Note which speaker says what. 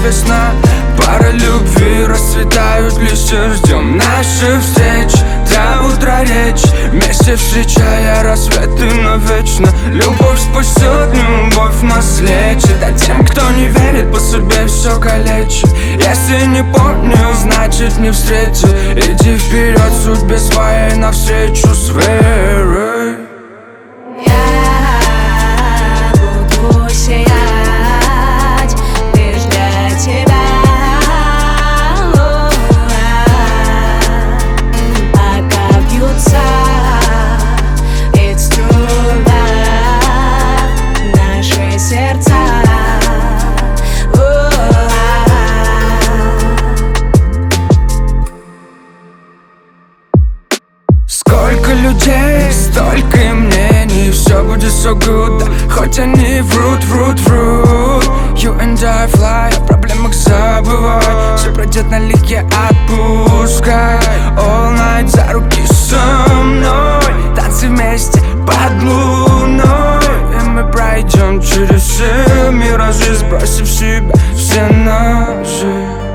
Speaker 1: весна, пара любви, расцветают листья. Ждем наши встречи, до утра речь, вместе встречая рассветы навечно. Любовь спасет, любовь нас лечит, а тем, кто не верит, по судьбе все калечит. Если не понял, значит не встретил. Иди вперед, судьбе своей навстречу с верой.
Speaker 2: Я буду сиять лишь для тебя, пока бьются ведь струна наши сердца.
Speaker 1: Сколько людей, столько и мнений, все будет so good, да, хоть они врут. You and I fly, о проблемах забывай, все пройдет налегке, отпускай. All night за руки со мной, танцы вместе под луной. И мы пройдем через все миражи, сбросив себя все ножи.